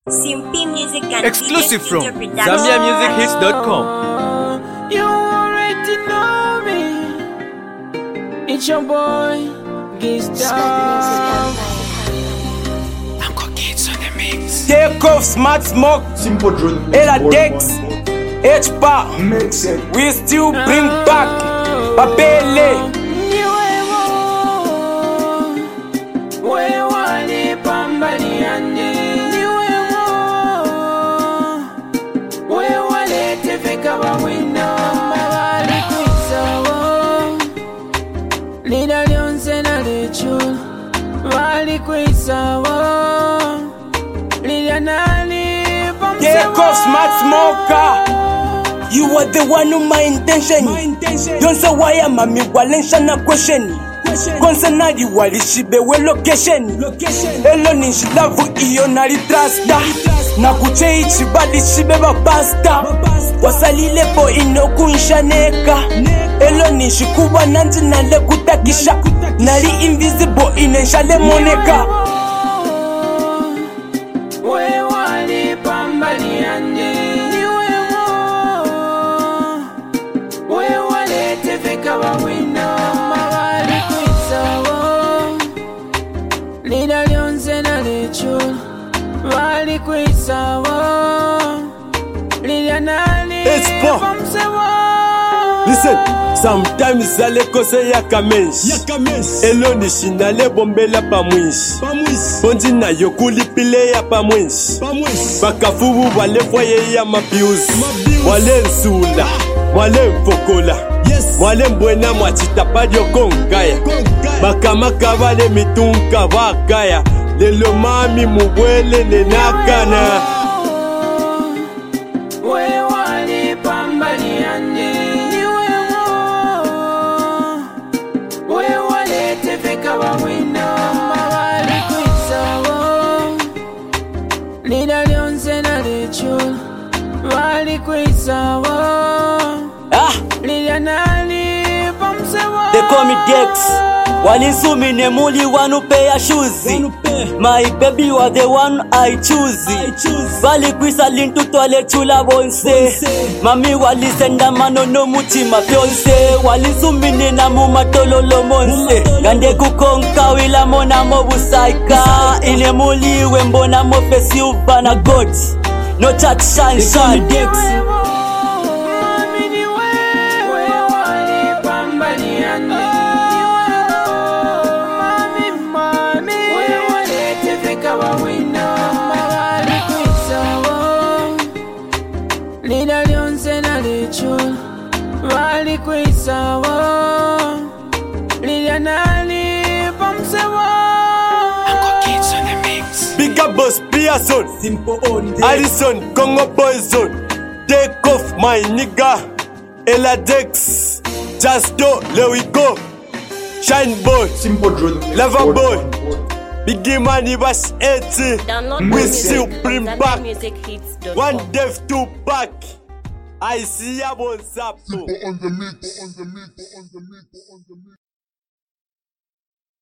Simpy Music and Exclusive DJ from Studio Production. ZambiaMusicHits.com. You already know me. It's your boy, Gistar. Take off Smart Smoke, Simple Drone, Ella Dex, H-Pa. We still bring back Papele. Take off Smart Smoker. You are the one of my intention. Don't say why I'm a me walensha na question. Concerned you wali shibe we location. Hello nishi love iyo nari trasta. Na kuche ichi bali shibe ba pasta. Wasalile po ino kunshaneka. Hello nishi kuwa nanzi nale kutakisha. Nari invisible inenshale moneka. Listen, sometimes zale kose yaka menshi elo nishinale bombela pa mwishi Ponzi na yokuli pile ya pa mwishi Bakafubu wale foye ya mabiuzi Wale nsula, wale mfokola Wale mbwena mwachitapadio kongaya Bakamaka wale mitunka wakaya Lelo mami mubwele nenakana They call me Dex. Walisumi ne muli wanu pay a shoesy. My baby was the one I choose. Bali kwisa lintu tole chula bonse. Mami walisenda mano no mutima fyonse. Walisumi ne na muma tololo monse. Gande kukonka wila mona mobusaika. Ine muli wembona mofesi ubana God. No chat shine Dex. Big up boss Pearson, Allison, Congo Poison. Take off my nigga, Ella Dex. Just do, there we go. Shine boy, Simple Drone, Lava boy. Biggie money was 80. Download We music still at bring back ZambiaMusicHits.com. one dev, two back. I see ya on Zapo. on the mix.